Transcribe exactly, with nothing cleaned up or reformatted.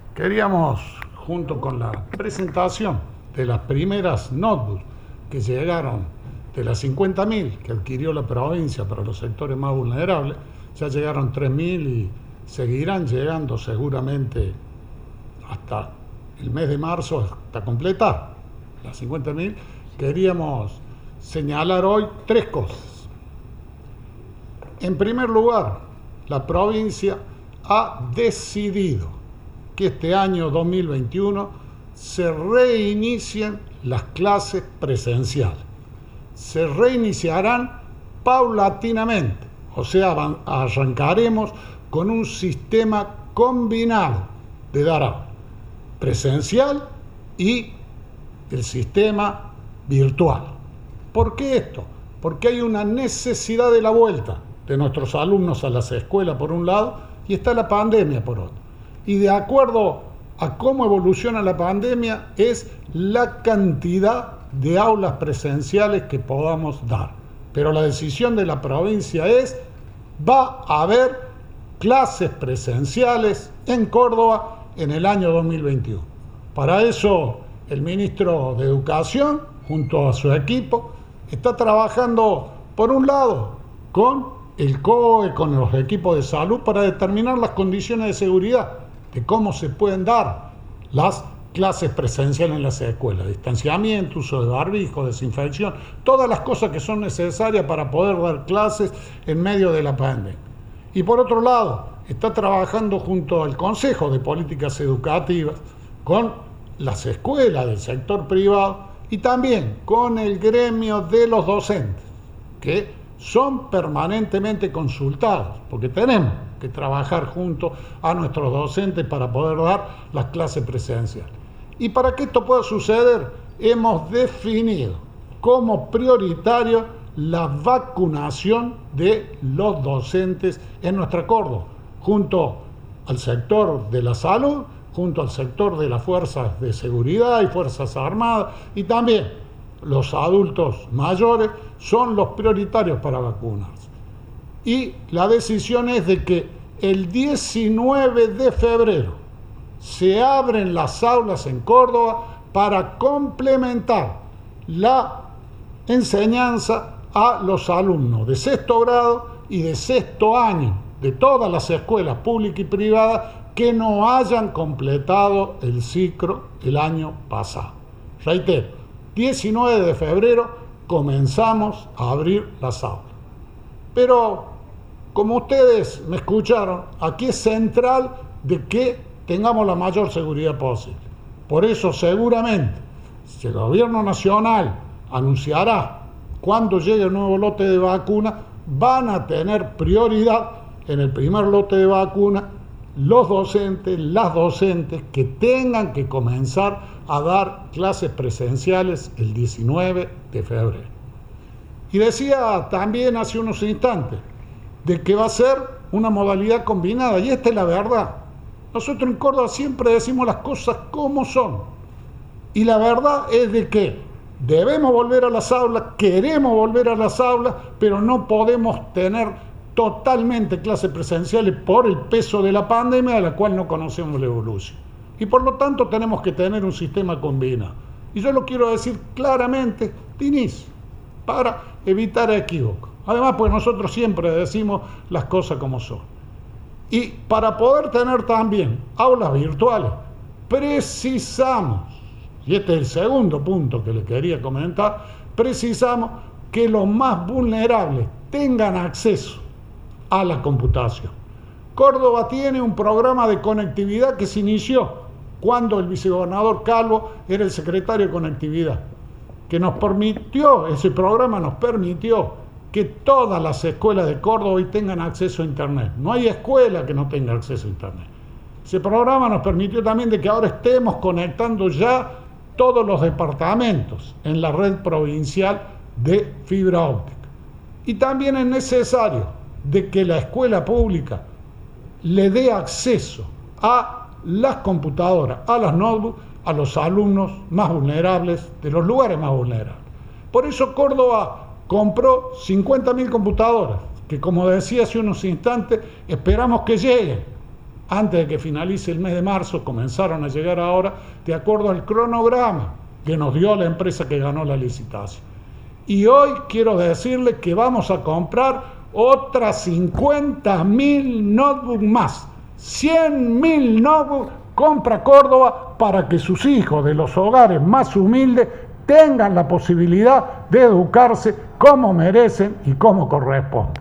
Queríamos, junto con la presentación de las primeras notebooks que llegaron de las cincuenta mil que adquirió la provincia para los sectores más vulnerables, ya llegaron tres mil y seguirán llegando seguramente hasta el mes de marzo, hasta completar las cincuenta mil. Queríamos señalar hoy tres cosas. En primer lugar, la provincia ha decidido que este año dos mil veintiuno se reinicien las clases presenciales. Se reiniciarán paulatinamente, o sea, arrancaremos con un sistema combinado de dar aula presencial y el sistema virtual. ¿Por qué esto? Porque hay una necesidad de la vuelta de nuestros alumnos a las escuelas por un lado y está la pandemia por otro. Y de acuerdo a cómo evoluciona la pandemia es la cantidad de aulas presenciales que podamos dar. Pero la decisión de la provincia es, va a haber clases presenciales en Córdoba en el año dos mil veintiuno. Para eso el ministro de Educación, junto a su equipo, está trabajando, por un lado, con el C O E, con los equipos de salud, para determinar las condiciones de seguridad de cómo se pueden dar las clases presenciales en las escuelas, distanciamiento, uso de barbijo, desinfección, todas las cosas que son necesarias para poder dar clases en medio de la pandemia. Y por otro lado, está trabajando junto al Consejo de Políticas Educativas, con las escuelas del sector privado y también con el gremio de los docentes, que son permanentemente consultados, porque tenemos que trabajar junto a nuestros docentes para poder dar las clases presenciales. Y para que esto pueda suceder, hemos definido como prioritario la vacunación de los docentes en nuestra Córdoba, junto al sector de la salud, junto al sector de las fuerzas de seguridad y fuerzas armadas, y también los adultos mayores son los prioritarios para vacunarse. Y la decisión es de que el diecinueve de febrero se abren las aulas en Córdoba para complementar la enseñanza a los alumnos de sexto grado y de sexto año de todas las escuelas públicas y privadas que no hayan completado el ciclo el año pasado. Reitero, diecinueve de febrero comenzamos a abrir las aulas. Pero, como ustedes me escucharon, aquí es central de que tengamos la mayor seguridad posible. Por eso, seguramente, si el gobierno nacional anunciará cuando llegue el nuevo lote de vacunas, van a tener prioridad en el primer lote de vacunas los docentes, las docentes que tengan que comenzar a dar clases presenciales el diecinueve de febrero. Y decía también hace unos instantes de que va a ser una modalidad combinada, y esta es la verdad. Nosotros en Córdoba siempre decimos las cosas como son, y la verdad es de que debemos volver a las aulas, queremos volver a las aulas, pero no podemos tener totalmente clases presenciales por el peso de la pandemia, de la cual no conocemos la evolución. Y por lo tanto tenemos que tener un sistema combinado. Y yo lo quiero decir claramente de inicio, para evitar equívocos. Además, pues nosotros siempre decimos las cosas como son. Y para poder tener también aulas virtuales, precisamos, y este es el segundo punto que les quería comentar, precisamos que los más vulnerables tengan acceso a la computación. Córdoba tiene un programa de conectividad que se inició cuando el vicegobernador Calvo era el secretario de Conectividad, que nos permitió, ese programa nos permitió que todas las escuelas de Córdoba hoy tengan acceso a Internet. No hay escuela que no tenga acceso a Internet. Ese programa nos permitió también de que ahora estemos conectando ya todos los departamentos en la red provincial de fibra óptica. Y también es necesario de que la escuela pública le dé acceso a las computadoras, a las notebooks, a los alumnos más vulnerables, de los lugares más vulnerables. Por eso Córdoba compró cincuenta mil computadoras, que como decía hace unos instantes, esperamos que lleguen antes de que finalice el mes de marzo, comenzaron a llegar ahora, de acuerdo al cronograma que nos dio la empresa que ganó la licitación. Y hoy quiero decirle que vamos a comprar otras cincuenta mil notebooks más. cien mil notebooks compra Córdoba para que sus hijos de los hogares más humildes tengan la posibilidad de educarse como merecen y como corresponde.